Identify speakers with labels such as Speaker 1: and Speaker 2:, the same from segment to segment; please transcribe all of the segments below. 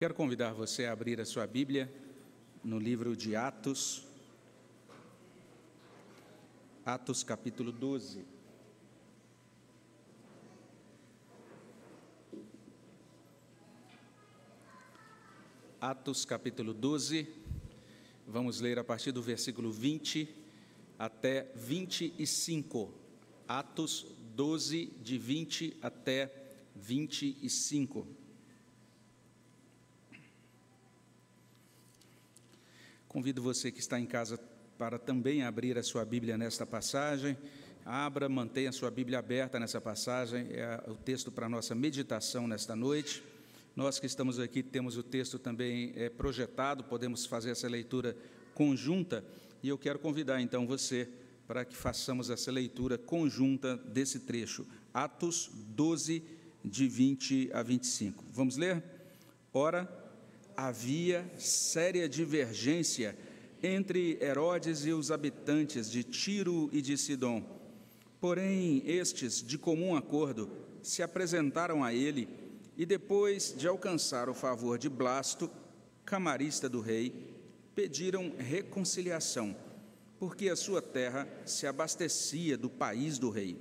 Speaker 1: Quero convidar você a abrir a sua Bíblia no livro de Atos, Atos capítulo 12. Atos capítulo 12, vamos ler a partir do versículo 20 até 25. Atos 12, de 20 até 25. Convido você que está em casa para também abrir a sua Bíblia nesta passagem. Abra, mantenha a sua Bíblia aberta nessa passagem, é o texto para a nossa meditação nesta noite. Nós que estamos aqui temos o texto também projetado, podemos fazer essa leitura conjunta, e eu quero convidar então você para que façamos essa leitura conjunta desse trecho, Atos 12, de 20 a 25. Vamos ler? Ora, havia séria divergência entre Herodes e os habitantes de Tiro e de Sidom. Porém, estes, de comum acordo, se apresentaram a ele e, depois de alcançar o favor de Blasto, camarista do rei, pediram reconciliação, porque a sua terra se abastecia do país do rei.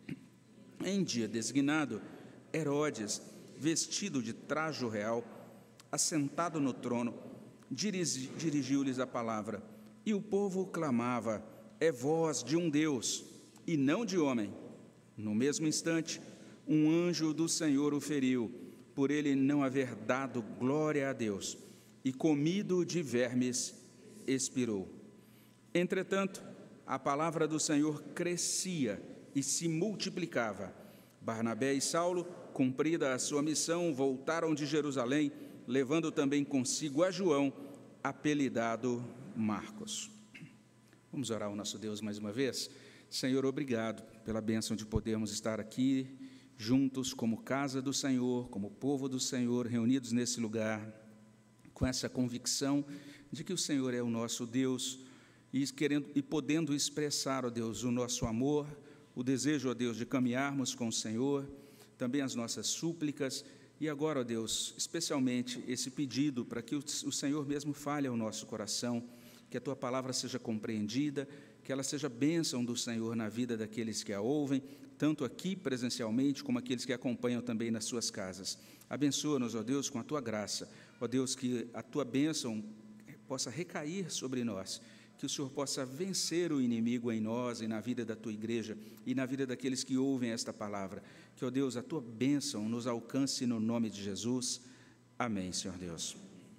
Speaker 1: Em dia designado, Herodes, vestido de trajo real, assentado no trono, dirigiu-lhes a palavra, e o povo clamava: é voz de um Deus, e não de homem. No mesmo instante, um anjo do Senhor o feriu, por ele não haver dado glória a Deus, e comido de vermes, expirou. Entretanto, a palavra do Senhor crescia e se multiplicava. Barnabé e Saulo, cumprida a sua missão, voltaram de Jerusalém, levando também consigo a João, apelidado Marcos. Vamos orar ao nosso Deus mais uma vez? Senhor, obrigado pela bênção de podermos estar aqui, juntos como casa do Senhor, como povo do Senhor, reunidos nesse lugar, com essa convicção de que o Senhor é o nosso Deus, e podendo expressar, ó Deus, o nosso amor, o desejo, ó Deus, de caminharmos com o Senhor, também as nossas súplicas. E agora, ó Deus, especialmente esse pedido para que o Senhor mesmo fale ao nosso coração, que a Tua palavra seja compreendida, que ela seja bênção do Senhor na vida daqueles que a ouvem, tanto aqui presencialmente, como aqueles que acompanham também nas suas casas. Abençoa-nos, ó Deus, com a Tua graça, ó Deus, que a Tua bênção possa recair sobre nós, que o Senhor possa vencer o inimigo em nós e na vida da Tua igreja e na vida daqueles que ouvem esta palavra. Que, ó Deus, a Tua bênção nos alcance no nome de Jesus. Amém, Senhor Deus.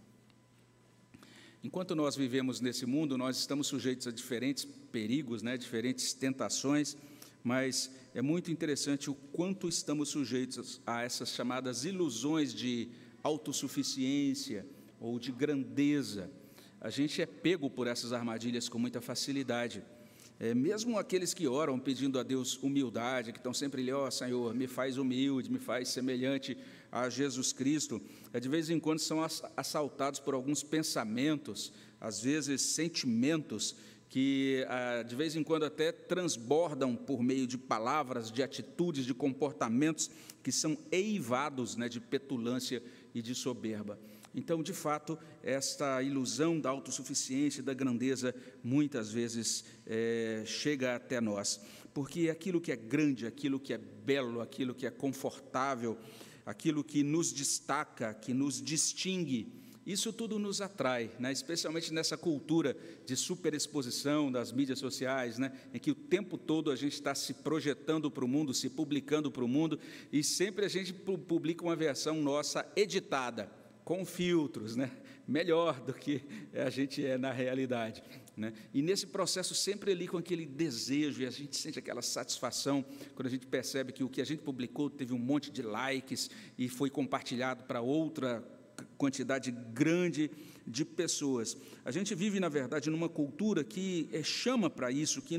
Speaker 1: Enquanto nós vivemos nesse mundo, nós estamos sujeitos a diferentes perigos, diferentes tentações, mas é muito interessante o quanto estamos sujeitos a essas chamadas ilusões de autossuficiência ou de grandeza. A gente é pego por essas armadilhas com muita facilidade. Mesmo aqueles que oram pedindo a Deus humildade, que estão sempre ali, ó Senhor, me faz humilde, me faz semelhante a Jesus Cristo, de vez em quando são assaltados por alguns pensamentos, às vezes sentimentos, que de vez em quando até transbordam por meio de palavras, de atitudes, de comportamentos que são eivados de petulância e de soberba. Então, de fato, esta ilusão da autossuficiência e da grandeza, muitas vezes, chega até nós. Porque aquilo que é grande, aquilo que é belo, aquilo que é confortável, aquilo que nos destaca, que nos distingue, isso tudo nos atrai, especialmente nessa cultura de superexposição das mídias sociais, em que o tempo todo a gente está se projetando para o mundo, se publicando para o mundo, e sempre a gente publica uma versão nossa editada, com filtros, melhor do que a gente é na realidade. E nesse processo sempre ali com aquele desejo, e a gente sente aquela satisfação quando a gente percebe que o que a gente publicou teve um monte de likes e foi compartilhado para outra quantidade grande de pessoas. A gente vive, na verdade, numa cultura que chama para isso, que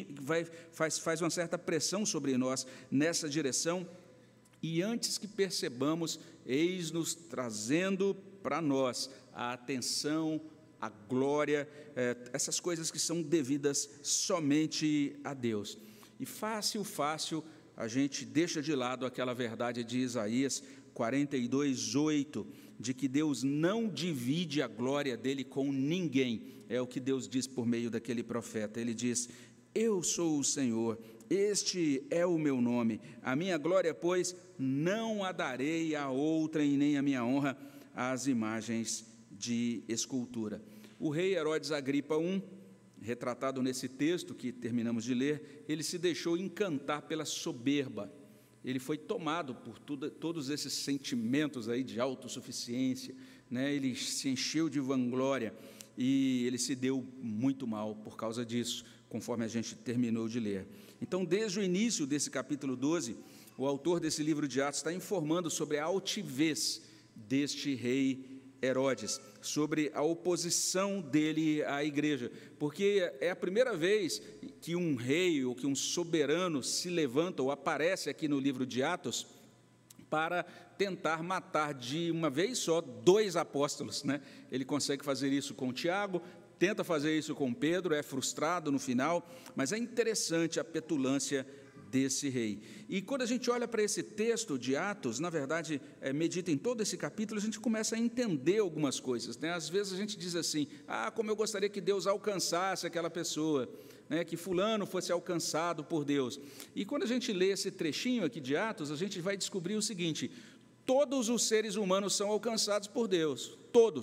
Speaker 1: faz uma certa pressão sobre nós nessa direção. E antes que percebamos, eis-nos trazendo para nós a atenção, a glória, essas coisas que são devidas somente a Deus. E fácil, a gente deixa de lado aquela verdade de Isaías 42:8, de que Deus não divide a glória dele com ninguém. É o que Deus diz por meio daquele profeta. Ele diz: eu sou o Senhor, este é o meu nome, a minha glória, pois, não a darei a outrem, nem a minha honra às imagens de escultura. O rei Herodes Agripa I, retratado nesse texto que terminamos de ler, ele se deixou encantar pela soberba. Ele foi tomado por todos esses sentimentos aí de autossuficiência, né? Ele se encheu de vanglória e ele se deu muito mal por causa disso, conforme a gente terminou de ler. Então, desde o início desse capítulo 12, o autor desse livro de Atos está informando sobre a altivez deste rei Herodes, sobre a oposição dele à igreja, porque é a primeira vez que um rei ou que um soberano se levanta ou aparece aqui no livro de Atos para tentar matar de uma vez só 2 apóstolos, né? Ele consegue fazer isso com Tiago, tenta fazer isso com Pedro, é frustrado no final, mas é interessante a petulância desse rei. E quando a gente olha para esse texto de Atos, na verdade, medita em todo esse capítulo, a gente começa a entender algumas coisas, né? Às vezes a gente diz assim: como eu gostaria que Deus alcançasse aquela pessoa, né? Que fulano fosse alcançado por Deus. E quando a gente lê esse trechinho aqui de Atos, a gente vai descobrir o seguinte: todos os seres humanos são alcançados por Deus,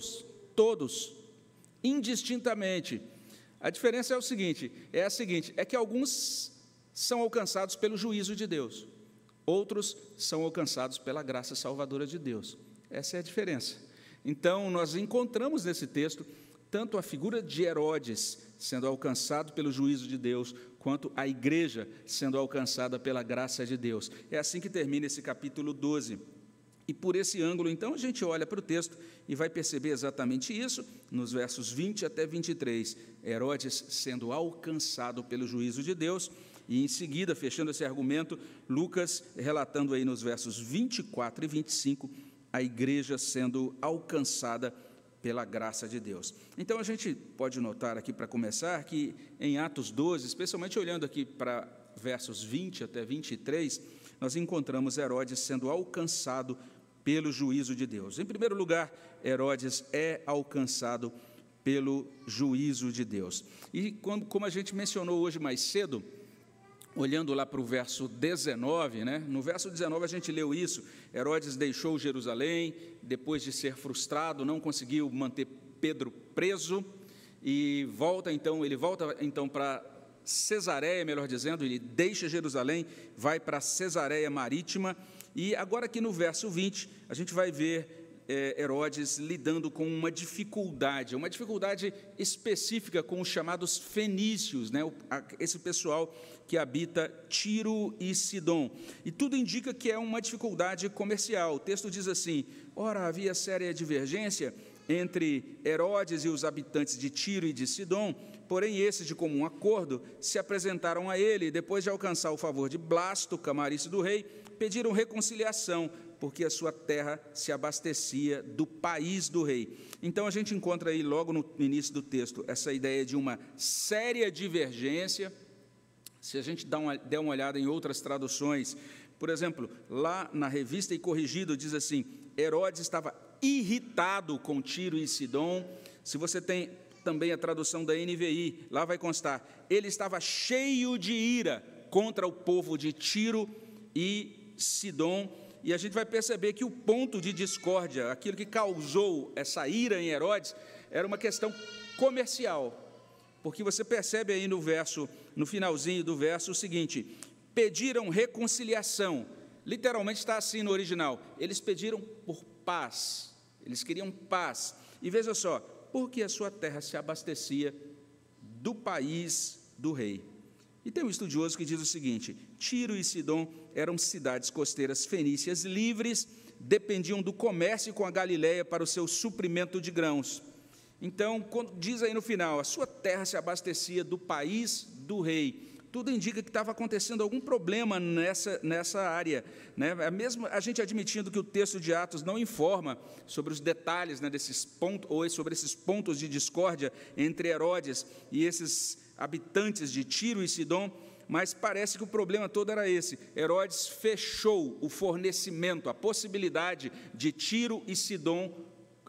Speaker 1: todos, indistintamente. A diferença é a seguinte, é que alguns são alcançados pelo juízo de Deus, outros são alcançados pela graça salvadora de Deus. Essa é a diferença. Então, nós encontramos nesse texto tanto a figura de Herodes sendo alcançado pelo juízo de Deus, quanto a igreja sendo alcançada pela graça de Deus. É assim que termina esse capítulo 12. E por esse ângulo, então, a gente olha para o texto e vai perceber exatamente isso, nos versos 20 até 23, Herodes sendo alcançado pelo juízo de Deus, e em seguida, fechando esse argumento, Lucas relatando aí nos versos 24 e 25, a igreja sendo alcançada pela graça de Deus. Então, a gente pode notar aqui, para começar, que em Atos 12, especialmente olhando aqui para versos 20 até 23, nós encontramos Herodes sendo alcançado pelo juízo de Deus. Em primeiro lugar, Herodes é alcançado pelo juízo de Deus. E como a gente mencionou hoje mais cedo, olhando lá para o verso 19, né? No verso 19 a gente leu isso: Herodes deixou Jerusalém, depois de ser frustrado, não conseguiu manter Pedro preso, e ele volta então para Cesareia, melhor dizendo, ele deixa Jerusalém, vai para Cesareia Marítima, e agora aqui no verso 20, a gente vai ver Herodes lidando com uma dificuldade específica com os chamados fenícios, né? Esse pessoal que habita Tiro e Sidom. E tudo indica que é uma dificuldade comercial. O texto diz assim: ora, havia séria divergência entre Herodes e os habitantes de Tiro e de Sidom, porém esses, de comum acordo, se apresentaram a ele, e depois de alcançar o favor de Blasto, camarice do rei, pediram reconciliação, porque a sua terra se abastecia do país do rei. Então, a gente encontra aí, logo no início do texto, essa ideia de uma séria divergência. Se a gente der uma olhada em outras traduções, por exemplo, lá na Revista e Corrigido, diz assim: Herodes estava irritado com Tiro e Sidom. Se você tem também a tradução da NVI, lá vai constar: ele estava cheio de ira contra o povo de Tiro e Sidom. E a gente vai perceber que o ponto de discórdia, aquilo que causou essa ira em Herodes, era uma questão comercial. Porque você percebe aí no finalzinho do verso o seguinte: pediram reconciliação. Literalmente está assim no original: eles pediram por paz, eles queriam paz. E veja só, porque a sua terra se abastecia do país do rei. E tem um estudioso que diz o seguinte: Tiro e Sidom eram cidades costeiras fenícias livres, dependiam do comércio com a Galileia para o seu suprimento de grãos. Então, quando diz aí no final, a sua terra se abastecia do país do rei, tudo indica que estava acontecendo algum problema nessa área, né? Mesmo a gente admitindo que o texto de Atos não informa sobre os detalhes, né, desses pontos, ou sobre esses pontos de discórdia entre Herodes e esses habitantes de Tiro e Sidom, mas parece que o problema todo era esse: Herodes fechou o fornecimento, a possibilidade de Tiro e Sidom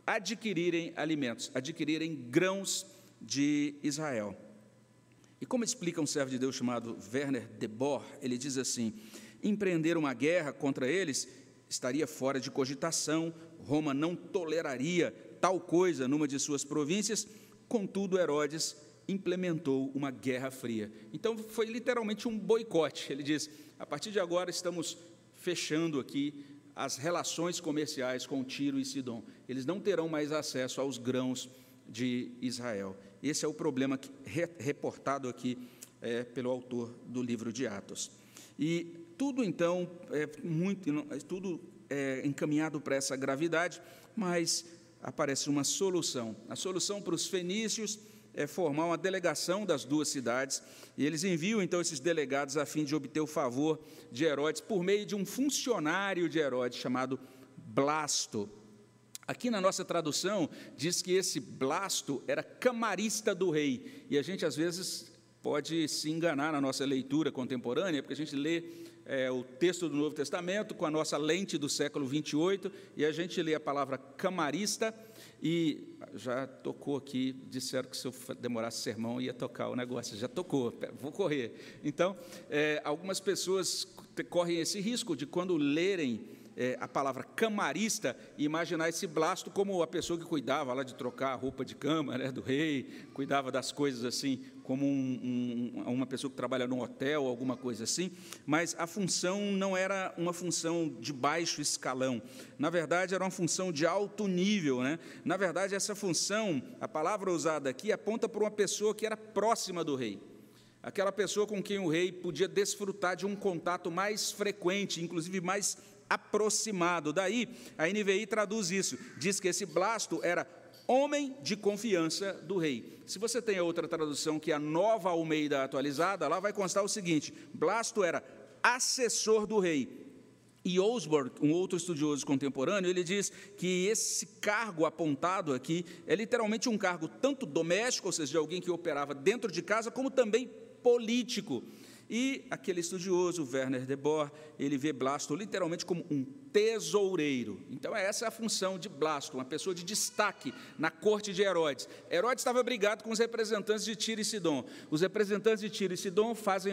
Speaker 1: adquirirem alimentos, adquirirem grãos de Israel. E como explica um servo de Deus chamado Werner de Boer, ele diz assim: empreender uma guerra contra eles estaria fora de cogitação, Roma não toleraria tal coisa numa de suas províncias, contudo Herodes implementou uma guerra fria. Então foi literalmente um boicote. Ele diz: a partir de agora estamos fechando aqui as relações comerciais com Tiro e Sidom. Eles não terão mais acesso aos grãos de Israel. Esse é o problema reportado aqui pelo autor do livro de Atos. E tudo, então, tudo encaminhado para essa gravidade, mas aparece uma solução. A solução para os fenícios é formar uma delegação das duas cidades, e eles enviam, então, esses delegados a fim de obter o favor de Herodes por meio de um funcionário de Herodes chamado Blasto. Aqui na nossa tradução diz que esse Blasto era camarista do rei, e a gente às vezes pode se enganar na nossa leitura contemporânea, porque a gente lê o texto do Novo Testamento com a nossa lente do século 28, e a gente lê a palavra camarista, e já tocou aqui, disseram que se eu demorasse sermão ia tocar o negócio, já tocou, vou correr. Então, algumas pessoas correm esse risco de, quando lerem a palavra camarista, imaginar esse Blasto como a pessoa que cuidava lá de trocar a roupa de cama, né, do rei, cuidava das coisas assim, como uma pessoa que trabalha num hotel, alguma coisa assim, mas a função não era uma função de baixo escalão, na verdade era uma função de alto nível, né? Na verdade essa função, a palavra usada aqui, aponta para uma pessoa que era próxima do rei, aquela pessoa com quem o rei podia desfrutar de um contato mais frequente, inclusive mais aproximado. Daí, a NVI traduz isso, diz que esse Blasto era homem de confiança do rei. Se você tem a outra tradução, que é a Nova Almeida atualizada, lá vai constar o seguinte: Blasto era assessor do rei. E Osborne, um outro estudioso contemporâneo, ele diz que esse cargo apontado aqui é literalmente um cargo tanto doméstico, ou seja, de alguém que operava dentro de casa, como também político. E aquele estudioso, Werner de Boer, ele vê Blasto literalmente como um tesoureiro. Então, essa é a função de Blasto, uma pessoa de destaque na corte de Herodes. Herodes estava brigado com os representantes de Tiro e Sidom. Os representantes de Tiro e Sidom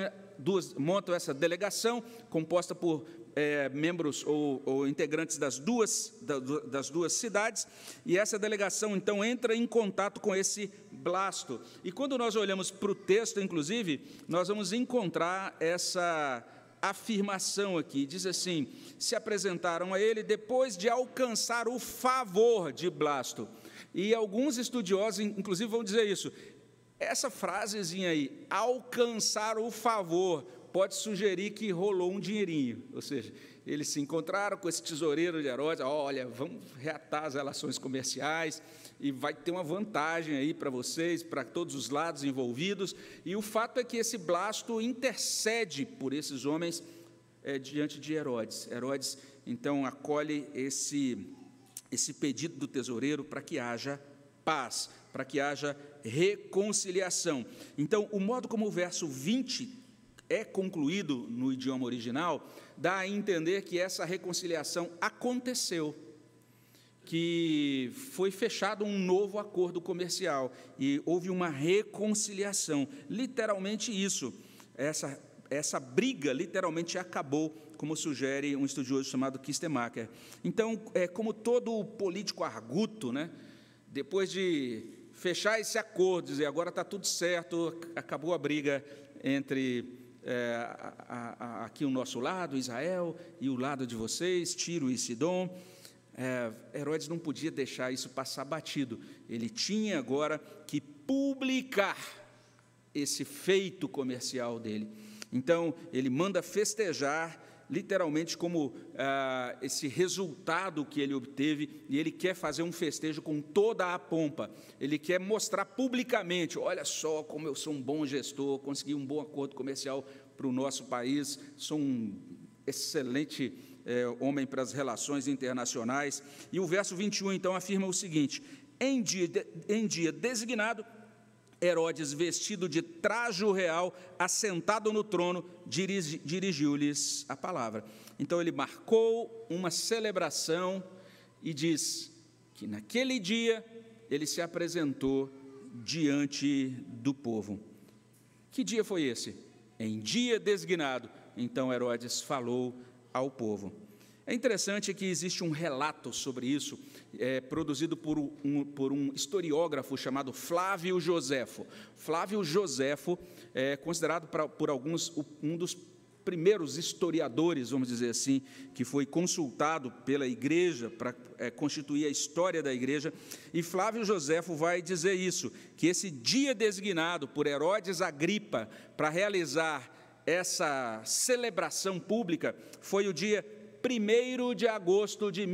Speaker 1: montam essa delegação, composta por membros ou integrantes das duas cidades, e essa delegação, então, entra em contato com esse Blasto. E quando nós olhamos para o texto, inclusive, nós vamos encontrar essa afirmação aqui, diz assim: se apresentaram a ele depois de alcançar o favor de Blasto. E alguns estudiosos, inclusive, vão dizer isso. Essa frasezinha aí, alcançar o favor, pode sugerir que rolou um dinheirinho, ou seja, eles se encontraram com esse tesoureiro de Herodes, olha, vamos reatar as relações comerciais, e vai ter uma vantagem aí para vocês, para todos os lados envolvidos, e o fato é que esse Blasto intercede por esses homens diante de Herodes. Herodes, então, acolhe esse pedido do tesoureiro para que haja paz, para que haja reconciliação. Então, o modo como o verso 20 é concluído no idioma original, dá a entender que essa reconciliação aconteceu, que foi fechado um novo acordo comercial, e houve uma reconciliação, literalmente isso, essa briga literalmente acabou, como sugere um estudioso chamado Kistemacher. Então, como todo político arguto, né, depois de fechar esse acordo, dizer, agora está tudo certo, acabou a briga entre aqui o nosso lado, Israel, e o lado de vocês, Tiro e Sidom, Herodes não podia deixar isso passar batido, ele tinha agora que publicar esse feito comercial dele. Então, ele manda festejar, literalmente como esse resultado que ele obteve, e ele quer fazer um festejo com toda a pompa, ele quer mostrar publicamente, olha só como eu sou um bom gestor, consegui um bom acordo comercial para o nosso país, sou um excelente homem para as relações internacionais. E o verso 21, então, afirma o seguinte: em dia designado, Herodes, vestido de trajo real, assentado no trono, dirigiu-lhes a palavra. Então, ele marcou uma celebração e diz que naquele dia ele se apresentou diante do povo. Que dia foi esse? Em dia designado, então Herodes falou ao povo. É interessante que existe um relato sobre isso, produzido por um historiógrafo chamado Flávio Joséfo. Flávio Joséfo é considerado por alguns um dos primeiros historiadores, vamos dizer assim, que foi consultado pela igreja para constituir a história da igreja, e Flávio Joséfo vai dizer isso, que esse dia designado por Herodes Agripa para realizar essa celebração pública foi o dia 1º de agosto de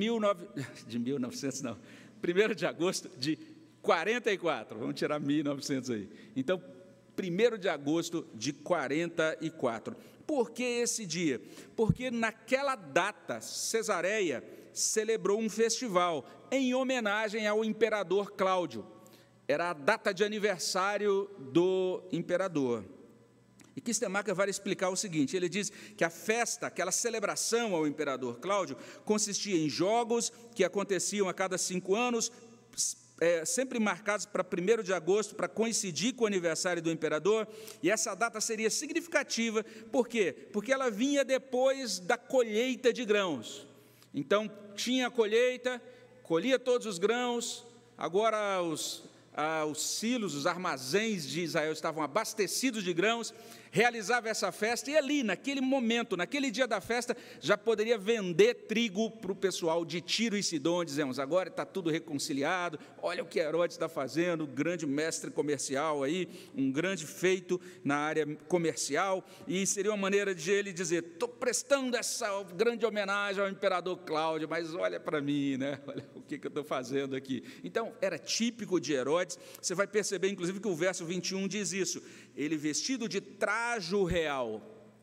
Speaker 1: 1º de agosto de 44, vamos tirar 1900 aí, então 1º de agosto de 44. Por que esse dia? Porque naquela data, Cesareia celebrou um festival em homenagem ao imperador Cláudio. Era a data de aniversário do imperador. E Kistemaker vai explicar o seguinte, ele diz que a festa, aquela celebração ao imperador Cláudio, consistia em jogos que aconteciam a cada 5 anos, sempre marcados para 1º de agosto, para coincidir com o aniversário do imperador, e essa data seria significativa, por quê? Porque ela vinha depois da colheita de grãos. Então, tinha a colheita, colhia todos os grãos, agora os silos, os armazéns de Israel estavam abastecidos de grãos, realizava essa festa, e ali, naquele momento, naquele dia da festa, já poderia vender trigo para o pessoal de Tiro e Sidom, dizemos, agora está tudo reconciliado, olha o que Herodes está fazendo, grande mestre comercial aí, um grande feito na área comercial, e seria uma maneira de ele dizer, estou prestando essa grande homenagem ao imperador Cláudio, mas olha para mim, né? Olha o que eu estou fazendo aqui. Então, era típico de Herodes, você vai perceber, inclusive, que o verso 21 diz isso, ele vestido de trajo real,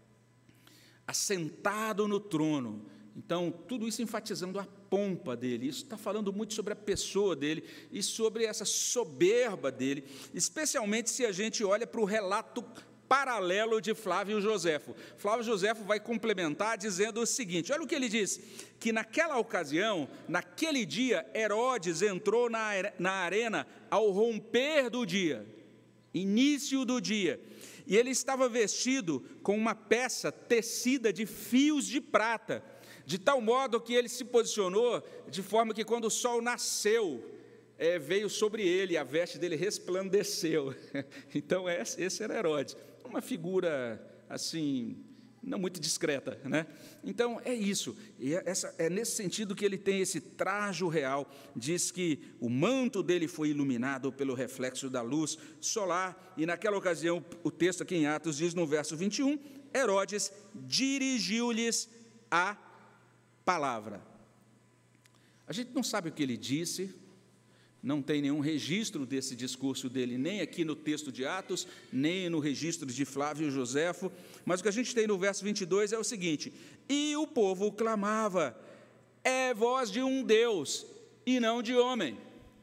Speaker 1: assentado no trono. Então, tudo isso enfatizando a pompa dele, isso está falando muito sobre a pessoa dele e sobre essa soberba dele, especialmente se a gente olha para o relato paralelo de Flávio Joséfo. Flávio Joséfo vai complementar dizendo o seguinte, olha o que ele diz, que naquela ocasião, naquele dia, Herodes entrou na arena ao romper do dia, início do dia, e ele estava vestido com uma peça tecida de fios de prata, de tal modo que ele se posicionou de forma que quando o sol nasceu, veio sobre ele, a veste dele resplandeceu. Então, esse era Herodes, uma figura, assim, não muito discreta, né? Então, é isso, e é nesse sentido que ele tem esse trajo real, diz que o manto dele foi iluminado pelo reflexo da luz solar, e naquela ocasião, o texto aqui em Atos diz no verso 21, Herodes dirigiu-lhes a palavra. A gente não sabe o que ele disse, não tem nenhum registro desse discurso dele, nem aqui no texto de Atos, nem no registro de Flávio Joséfo, mas o que a gente tem no verso 22 é o seguinte, e o povo clamava, é voz de um Deus e não de homem.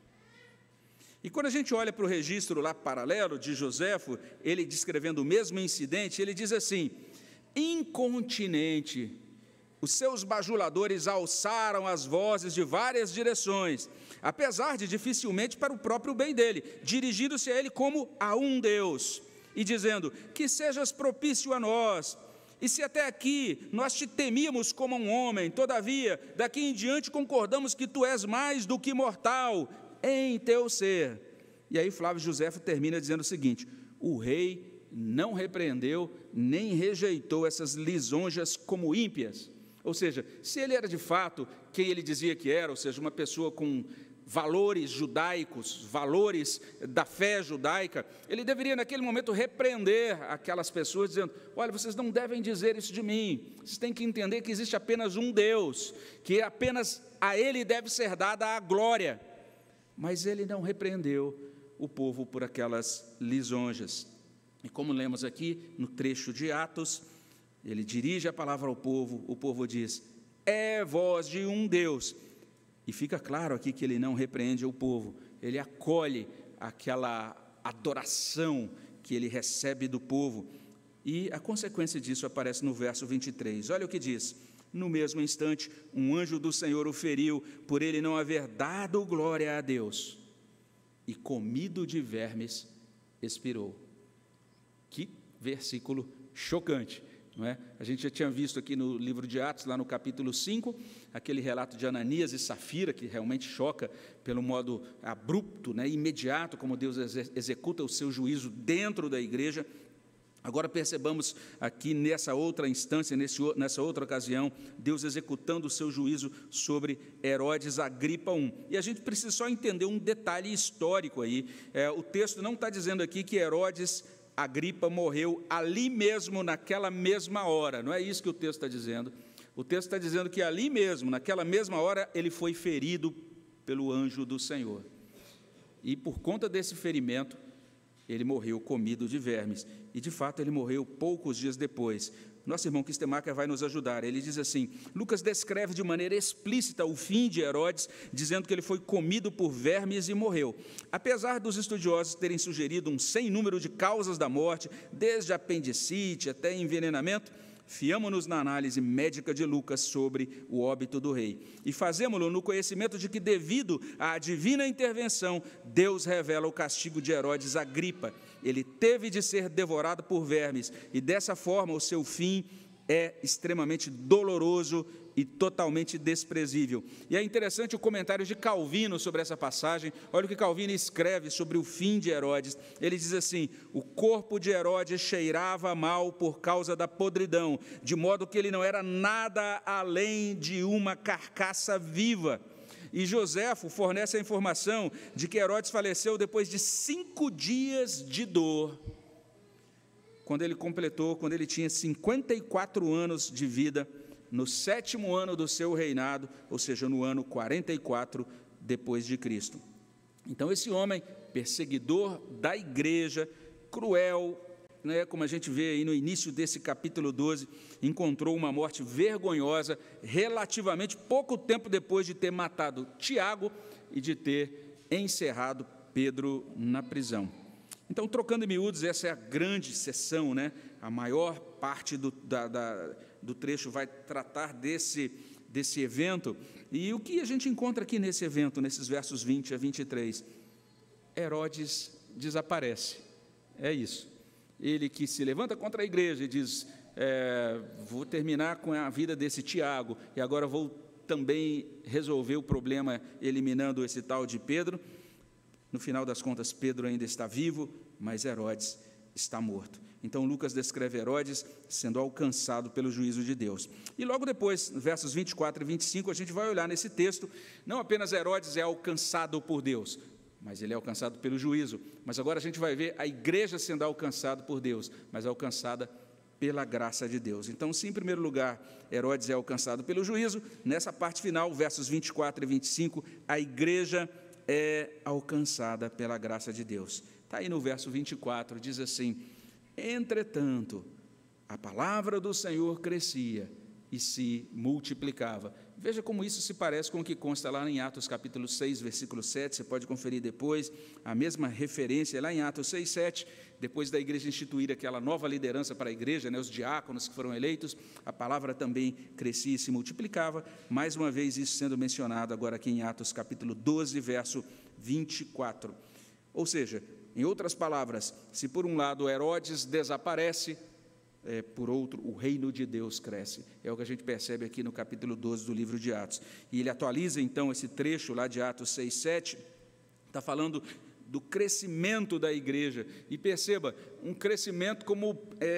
Speaker 1: E quando a gente olha para o registro lá paralelo de Joséfo, ele descrevendo o mesmo incidente, ele diz assim, incontinente, os seus bajuladores alçaram as vozes de várias direções, apesar de dificilmente para o próprio bem dele, dirigindo-se a ele como a um Deus, e dizendo, que sejas propício a nós, e se até aqui nós te temíamos como um homem, todavia, daqui em diante concordamos que tu és mais do que mortal em teu ser. E aí Flávio Joséfo termina dizendo o seguinte, o rei não repreendeu, nem rejeitou essas lisonjas como ímpias. Ou seja, se ele era de fato quem ele dizia que era, ou seja, uma pessoa com valores judaicos, valores da fé judaica, ele deveria naquele momento repreender aquelas pessoas, dizendo, olha, vocês não devem dizer isso de mim, vocês têm que entender que existe apenas um Deus, que apenas a Ele deve ser dada a glória. Mas ele não repreendeu o povo por aquelas lisonjas. E como lemos aqui no trecho de Atos, ele dirige a palavra ao povo, o povo diz, é voz de um Deus. E fica claro aqui que ele não repreende o povo, ele acolhe aquela adoração que ele recebe do povo. E a consequência disso aparece no verso 23. Olha o que diz, No mesmo instante, um anjo do Senhor o feriu, por ele não haver dado glória a Deus, e comido de vermes, expirou. Que versículo chocante, não é? A gente já tinha visto aqui no livro de Atos, lá no capítulo 5, aquele relato de Ananias e Safira, que realmente choca pelo modo abrupto, né, imediato, como Deus executa o seu juízo dentro da igreja. Agora percebamos aqui nessa outra instância, nessa outra ocasião, Deus executando o seu juízo sobre Herodes Agripa I. E a gente precisa só entender um detalhe histórico aí. O texto não está dizendo aqui que Herodes Agripa morreu ali mesmo, naquela mesma hora. Não é isso que o texto está dizendo. O texto está dizendo que ali mesmo, naquela mesma hora, ele foi ferido pelo anjo do Senhor. E por conta desse ferimento, ele morreu comido de vermes. E, de fato, ele morreu poucos dias depois. Nosso irmão Kistemacher vai nos ajudar. Ele diz assim: Lucas descreve de maneira explícita o fim de Herodes, dizendo que ele foi comido por vermes e morreu. Apesar dos estudiosos terem sugerido um sem número de causas da morte, desde apendicite até envenenamento, fiamo-nos na análise médica de Lucas sobre o óbito do rei. E fazemo-lo no conhecimento de que, devido à divina intervenção, Deus revela o castigo de Herodes Agripa. Ele teve de ser devorado por vermes, e dessa forma o seu fim é extremamente doloroso e totalmente desprezível. E é interessante o comentário de Calvino sobre essa passagem. Olha o que Calvino escreve sobre o fim de Herodes. Ele diz assim: o corpo de Herodes cheirava mal por causa da podridão, de modo que ele não era nada além de uma carcaça viva. E Joséfo fornece a informação de que Herodes faleceu depois de 5 dias de dor, quando ele tinha 54 anos de vida, no 7º ano do seu reinado, ou seja, no ano 44 depois de Cristo. Então, esse homem, perseguidor da igreja, cruel, né, como a gente vê aí no início desse capítulo 12, encontrou uma morte vergonhosa, relativamente pouco tempo depois de ter matado Tiago e de ter encerrado Pedro na prisão. Então, trocando em miúdos, essa é a grande seção, né? A maior parte do trecho vai tratar desse evento. E o que a gente encontra aqui nesse evento, nesses versos 20 a 23? Herodes desaparece. É isso. Ele que se levanta contra a igreja e diz: vou terminar com a vida desse Tiago, e agora vou também resolver o problema eliminando esse tal de Pedro. No final das contas, Pedro ainda está vivo, mas Herodes está morto. Então, Lucas descreve Herodes sendo alcançado pelo juízo de Deus. E logo depois, versos 24 e 25, a gente vai olhar nesse texto, não apenas Herodes é alcançado por Deus, mas ele é alcançado pelo juízo. Mas agora a gente vai ver a igreja sendo alcançada por Deus, mas alcançada pela graça de Deus. Então, se em primeiro lugar Herodes é alcançado pelo juízo, nessa parte final, versos 24 e 25, a igreja é alcançada pela graça de Deus. Está aí no verso 24, diz assim: entretanto, a palavra do Senhor crescia e se multiplicava. Veja como isso se parece com o que consta lá em Atos capítulo 6, versículo 7, você pode conferir depois, a mesma referência lá em Atos 6, 7, depois da igreja instituir aquela nova liderança para a igreja, né, os diáconos que foram eleitos, a palavra também crescia e se multiplicava, mais uma vez isso sendo mencionado agora aqui em Atos capítulo 12, verso 24. Ou seja, em outras palavras, se por um lado Herodes desaparece, por outro, o reino de Deus cresce. É o que a gente percebe aqui no capítulo 12 do livro de Atos. E ele atualiza, então, esse trecho lá de Atos 6, 7, está falando do crescimento da igreja. E perceba, um crescimento como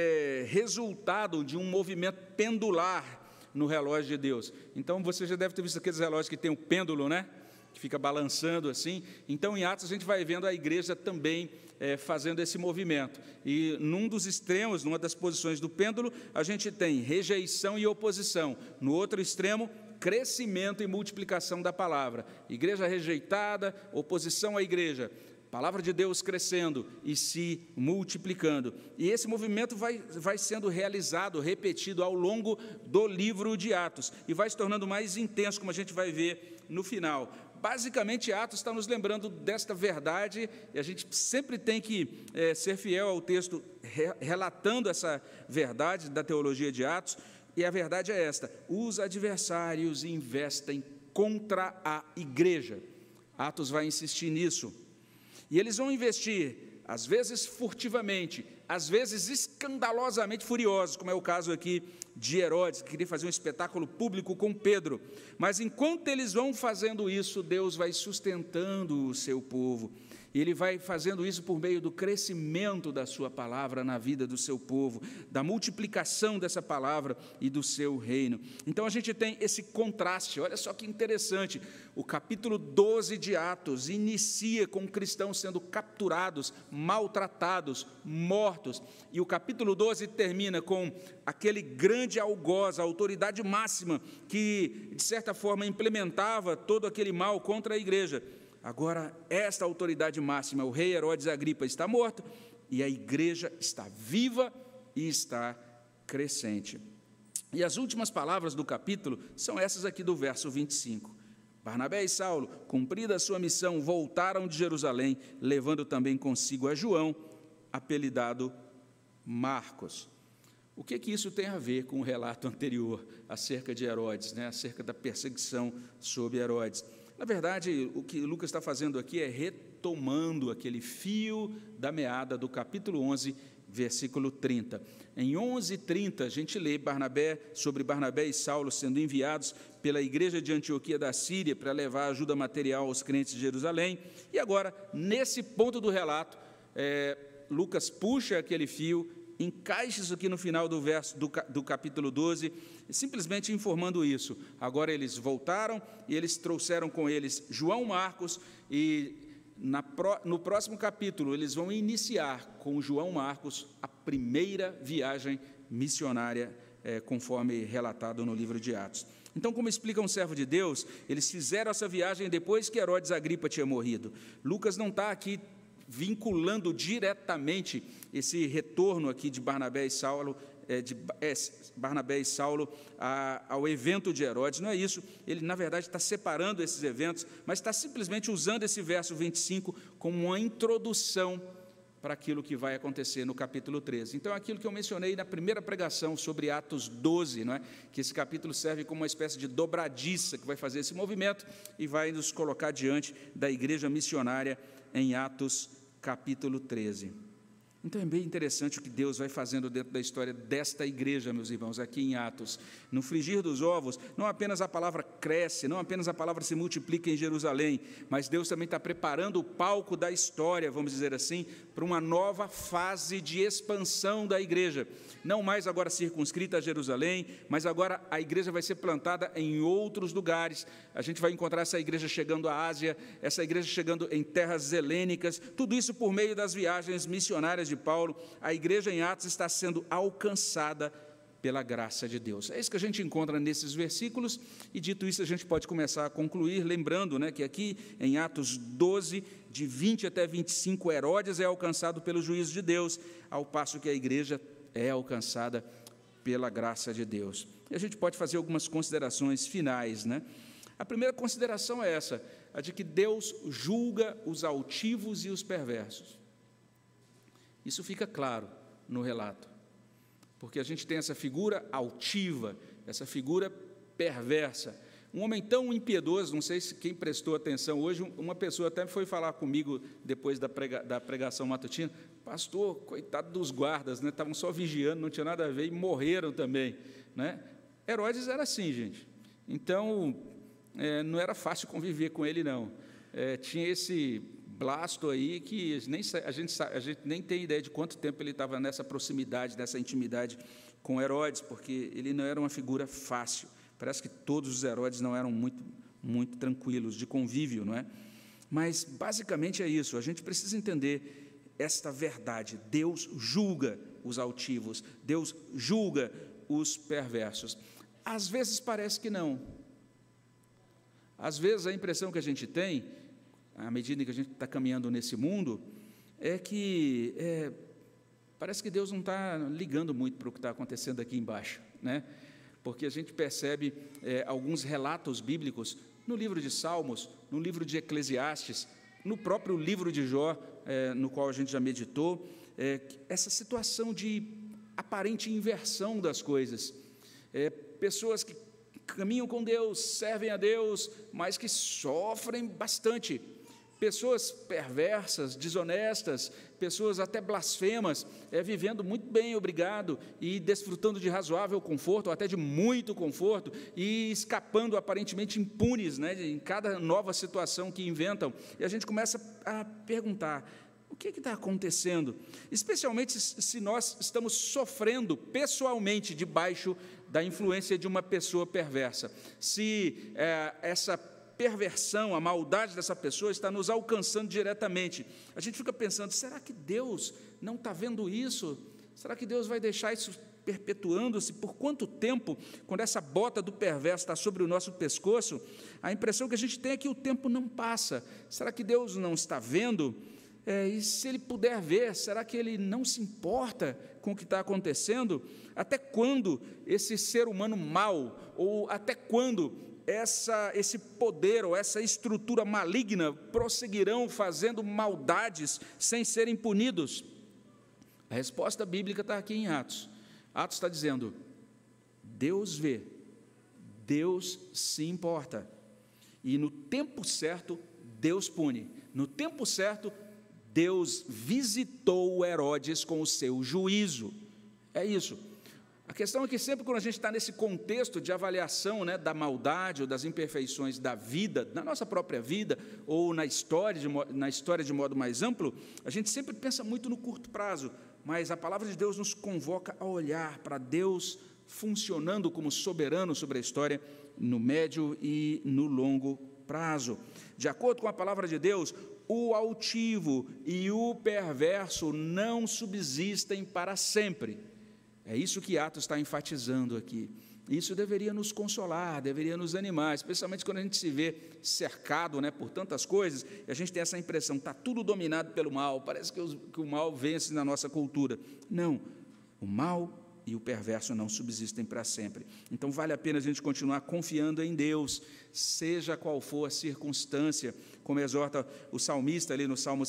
Speaker 1: resultado de um movimento pendular no relógio de Deus. Então, você já deve ter visto aqueles relógios que tem um pêndulo, né? Que fica balançando assim. Então, em Atos, a gente vai vendo a igreja também fazendo esse movimento. E num dos extremos, numa das posições do pêndulo, a gente tem rejeição e oposição. No outro extremo, crescimento e multiplicação da palavra. Igreja rejeitada, oposição à igreja. Palavra de Deus crescendo e se multiplicando. E esse movimento vai sendo realizado, repetido ao longo do livro de Atos. E vai se tornando mais intenso, como a gente vai ver no final. Basicamente, Atos está nos lembrando desta verdade, e a gente sempre tem que ser fiel ao texto relatando essa verdade da teologia de Atos, E a verdade é esta: os adversários investem contra a igreja. Atos vai insistir nisso. E eles vão investir, às vezes furtivamente, às vezes escandalosamente furiosos, como é o caso aqui de Herodes, que queria fazer um espetáculo público com Pedro. Mas enquanto eles vão fazendo isso, Deus vai sustentando o seu povo. E Ele vai fazendo isso por meio do crescimento da sua palavra na vida do seu povo, da multiplicação dessa palavra e do seu reino. Então a gente tem esse contraste, olha só que interessante. O capítulo 12 de Atos inicia com cristãos sendo capturados, maltratados, mortos. E o capítulo 12 termina com aquele grande algoz, a autoridade máxima, que de certa forma implementava todo aquele mal contra a igreja. Agora, esta autoridade máxima, o rei Herodes Agripa, está morto e a igreja está viva e está crescente. E as últimas palavras do capítulo são essas aqui do verso 25. Barnabé e Saulo, cumprida a sua missão, voltaram de Jerusalém, levando também consigo a João, apelidado Marcos. O que isso tem a ver com o relato anterior acerca de Herodes, né? Acerca da perseguição sobre Herodes? Na verdade, o que Lucas está fazendo aqui é retomando aquele fio da meada do capítulo 11, versículo 30. Em 11:30, a gente lê sobre Barnabé e Saulo sendo enviados pela igreja de Antioquia da Síria para levar ajuda material aos crentes de Jerusalém. E agora, nesse ponto do relato, Lucas puxa aquele fio, encaixa isso aqui no final do verso do capítulo 12, simplesmente informando isso. Agora eles voltaram e eles trouxeram com eles João Marcos, e no próximo capítulo eles vão iniciar com João Marcos a primeira viagem missionária, conforme relatado no livro de Atos. Então, como explica um servo de Deus, eles fizeram essa viagem depois que Herodes Agripa tinha morrido. Lucas não está aqui vinculando diretamente esse retorno aqui de Barnabé e Saulo, ao evento de Herodes. Não é isso, ele na verdade está separando esses eventos, mas está simplesmente usando esse verso 25 como uma introdução para aquilo que vai acontecer no capítulo 13. Então, aquilo que eu mencionei na primeira pregação sobre Atos 12, não é? Que esse capítulo serve como uma espécie de dobradiça que vai fazer esse movimento e vai nos colocar diante da igreja missionária em Atos capítulo 13. Então é bem interessante o que Deus vai fazendo dentro da história desta igreja, meus irmãos, aqui em Atos. No frigir dos ovos, não apenas a palavra cresce, não apenas a palavra se multiplica em Jerusalém, mas Deus também está preparando o palco da história, vamos dizer assim, para uma nova fase de expansão da igreja. Não mais agora circunscrita a Jerusalém, mas agora a igreja vai ser plantada em outros lugares. A gente vai encontrar essa igreja chegando à Ásia, essa igreja chegando em terras helênicas, tudo isso por meio das viagens missionárias de Paulo. A igreja em Atos está sendo alcançada pela graça de Deus. É isso que a gente encontra nesses versículos, e dito isso a gente pode começar a concluir, lembrando, né, que aqui em Atos 12, de 20 até 25, Herodes é alcançado pelo juízo de Deus, ao passo que a igreja é alcançada pela graça de Deus. E a gente pode fazer algumas considerações finais, né? A primeira consideração é essa, a de que Deus julga os altivos e os perversos. Isso fica claro no relato, porque a gente tem essa figura altiva, essa figura perversa. Um homem tão impiedoso, não sei se quem prestou atenção hoje, uma pessoa até foi falar comigo depois da pregação matutina: pastor, coitado dos guardas, né? Estavam só vigiando, não tinha nada a ver, e morreram também, né? Herodes era assim, gente. Então, não era fácil conviver com ele, não. Tinha esse blasto aí que a gente nem tem ideia de quanto tempo ele estava nessa proximidade, nessa intimidade com Herodes, porque ele não era uma figura fácil. Parece que todos os Herodes não eram muito tranquilos, de convívio, não é? Mas, basicamente, é isso. A gente precisa entender esta verdade. Deus julga os altivos, Deus julga os perversos. Às vezes parece que não. Às vezes a impressão que a gente tem, à medida que a gente está caminhando nesse mundo, é que parece que Deus não está ligando muito para o que está acontecendo aqui embaixo, né? Porque a gente percebe alguns relatos bíblicos no livro de Salmos, no livro de Eclesiastes, no próprio livro de Jó, no qual a gente já meditou, essa situação de aparente inversão das coisas. pessoas que caminham com Deus, servem a Deus, mas que sofrem bastante. Pessoas perversas, desonestas, pessoas até blasfemas, vivendo muito bem, obrigado, e desfrutando de razoável conforto, ou até de muito conforto, e escapando aparentemente impunes, né, em cada nova situação que inventam. E a gente começa a perguntar: o que está acontecendo? Especialmente se nós estamos sofrendo pessoalmente debaixo da influência de uma pessoa perversa. Se essa perversão, a maldade dessa pessoa está nos alcançando diretamente, a gente fica pensando: será que Deus não está vendo isso? Será que Deus vai deixar isso perpetuando-se? Por quanto tempo, quando essa bota do perverso está sobre o nosso pescoço, a impressão que a gente tem é que o tempo não passa. Será que Deus não está vendo? E se Ele puder ver, será que Ele não se importa com o que está acontecendo? Até quando esse ser humano mau, ou até quando esse poder ou essa estrutura maligna prosseguirão fazendo maldades sem serem punidos? A resposta bíblica está aqui em Atos. Atos está dizendo: Deus vê, Deus se importa, e no tempo certo Deus pune. No tempo certo Deus visitou Herodes com o seu juízo. É isso. A questão é que sempre quando a gente está nesse contexto de avaliação, né, da maldade ou das imperfeições da vida, na nossa própria vida, ou na história de modo mais amplo, a gente sempre pensa muito no curto prazo, mas a palavra de Deus nos convoca a olhar para Deus funcionando como soberano sobre a história no médio e no longo prazo. De acordo com a palavra de Deus, o altivo e o perverso não subsistem para sempre. É isso que Atos está enfatizando aqui. Isso deveria nos consolar, deveria nos animar, especialmente quando a gente se vê cercado, né, por tantas coisas, e a gente tem essa impressão: está tudo dominado pelo mal, parece que o mal vence na nossa cultura. Não, o mal e o perverso não subsistem para sempre. Então vale a pena a gente continuar confiando em Deus, seja qual for a circunstância, como exorta o salmista ali no Salmo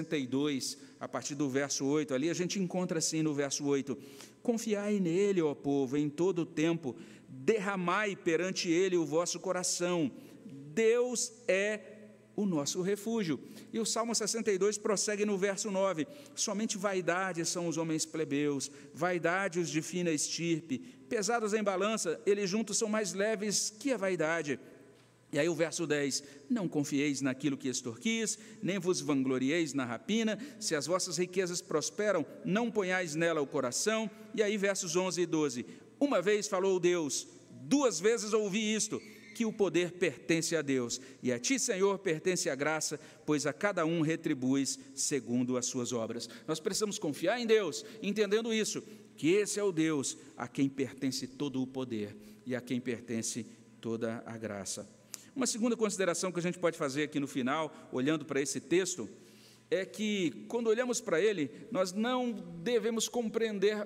Speaker 1: 62, a partir do verso 8, ali a gente encontra assim no verso 8: confiai nele, ó povo, em todo o tempo, derramai perante ele o vosso coração, Deus é o nosso refúgio. E o Salmo 62 prossegue no verso 9: somente vaidade são os homens plebeus, vaidade os de fina estirpe, pesados em balança, eles juntos são mais leves que a vaidade. E aí o verso 10: não confieis naquilo que extorquis, nem vos vanglorieis na rapina, se as vossas riquezas prosperam, não ponhais nela o coração. E aí versos 11 e 12: uma vez falou Deus, duas vezes ouvi isto, que o poder pertence a Deus, e a ti, Senhor, pertence a graça, pois a cada um retribuis segundo as suas obras. Nós precisamos confiar em Deus, entendendo isso, que esse é o Deus a quem pertence todo o poder e a quem pertence toda a graça. Uma segunda consideração que a gente pode fazer aqui no final, olhando para esse texto, é que quando olhamos para ele, nós não devemos compreender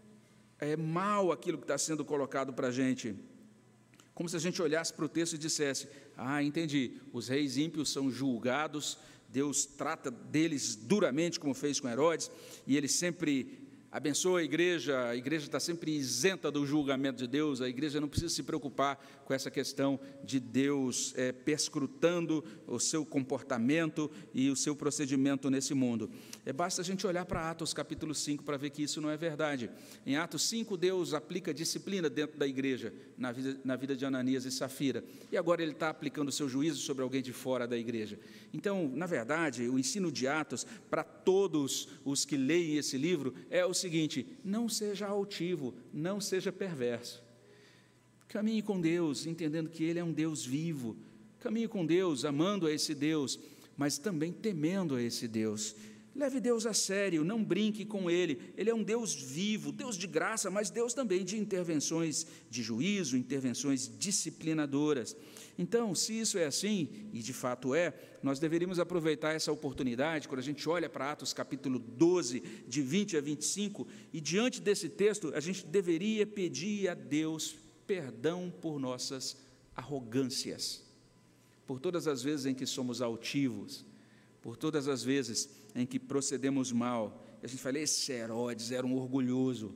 Speaker 1: mal aquilo que está sendo colocado para a gente, como se a gente olhasse para o texto e dissesse: ah, entendi, os reis ímpios são julgados, Deus trata deles duramente, como fez com Herodes, e ele sempre abençoa a igreja está sempre isenta do julgamento de Deus, a igreja não precisa se preocupar com essa questão de Deus perscrutando o seu comportamento e o seu procedimento nesse mundo. Basta a gente olhar para Atos capítulo 5 para ver que isso não é verdade. Em Atos 5, Deus aplica disciplina dentro da igreja, na vida de Ananias e Safira, e agora Ele está aplicando o seu juízo sobre alguém de fora da igreja. Então, na verdade, o ensino de Atos, para todos os que leem esse livro, é o seguinte: não seja altivo, não seja perverso. Caminhe com Deus, entendendo que Ele é um Deus vivo. Caminhe com Deus, amando a esse Deus, mas também temendo a esse Deus. Leve Deus a sério, não brinque com Ele. Ele é um Deus vivo, Deus de graça, mas Deus também de intervenções de juízo, intervenções disciplinadoras. Então, se isso é assim, e de fato é, nós deveríamos aproveitar essa oportunidade, quando a gente olha para Atos capítulo 12, de 20 a 25, e diante desse texto, a gente deveria pedir a Deus perdão por nossas arrogâncias, por todas as vezes em que somos altivos, por todas as vezes em que procedemos mal. A gente fala: esse Herodes era um orgulhoso,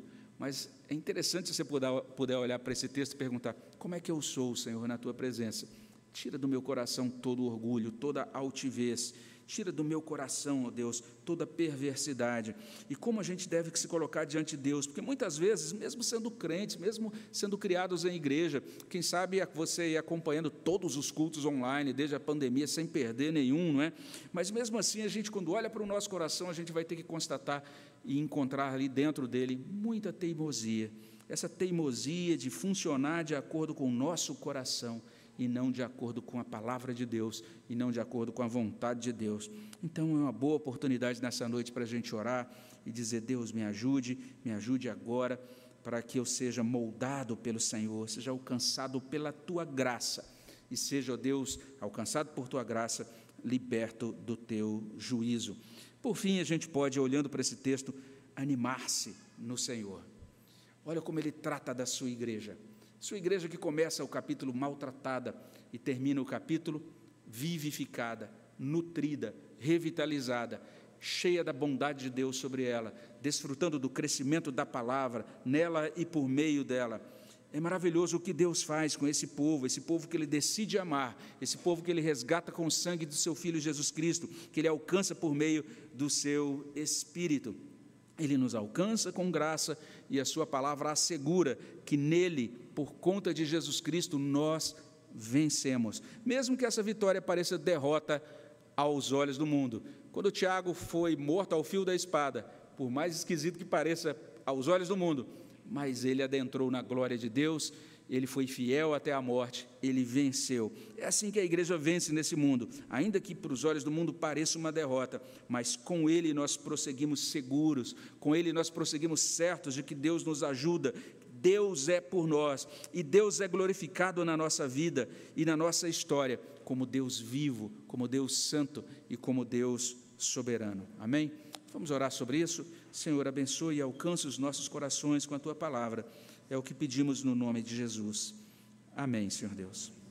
Speaker 1: Mas é interessante se você puder olhar para esse texto e perguntar: como é que eu sou, Senhor, na tua presença? Tira do meu coração todo o orgulho, toda a altivez. Tira do meu coração, ó Deus, toda perversidade. E como a gente deve se colocar diante de Deus, porque muitas vezes, mesmo sendo crentes, mesmo sendo criados em igreja, quem sabe você ir acompanhando todos os cultos online, desde a pandemia, sem perder nenhum, não é? Mas mesmo assim, a gente, quando olha para o nosso coração, a gente vai ter que constatar e encontrar ali dentro dele muita teimosia. Essa teimosia de funcionar de acordo com o nosso coração, e não de acordo com a palavra de Deus, e não de acordo com a vontade de Deus. Então, é uma boa oportunidade nessa noite para a gente orar e dizer: Deus, me ajude agora, para que eu seja moldado pelo Senhor, seja alcançado pela Tua graça, e seja, ó Deus, alcançado por Tua graça, liberto do Teu juízo. Por fim, a gente pode, olhando para esse texto, animar-se no Senhor. Olha como Ele trata da sua igreja. Sua igreja que começa o capítulo maltratada e termina o capítulo vivificada, nutrida, revitalizada, cheia da bondade de Deus sobre ela, desfrutando do crescimento da palavra nela e por meio dela. É maravilhoso o que Deus faz com esse povo que Ele decide amar, esse povo que Ele resgata com o sangue do Seu Filho Jesus Cristo, que Ele alcança por meio do Seu Espírito. Ele nos alcança com graça e a sua palavra assegura que nele, por conta de Jesus Cristo, nós vencemos. Mesmo que essa vitória pareça derrota aos olhos do mundo. Quando Tiago foi morto ao fio da espada, por mais esquisito que pareça aos olhos do mundo, mas ele adentrou na glória de Deus, ele foi fiel até a morte, ele venceu. É assim que a igreja vence nesse mundo, ainda que para os olhos do mundo pareça uma derrota, mas com ele nós prosseguimos seguros, com ele nós prosseguimos certos de que Deus nos ajuda, Deus é por nós, e Deus é glorificado na nossa vida e na nossa história, como Deus vivo, como Deus santo e como Deus soberano. Amém? Vamos orar sobre isso? Senhor, abençoe e alcance os nossos corações com a Tua palavra. É o que pedimos no nome de Jesus. Amém, Senhor Deus.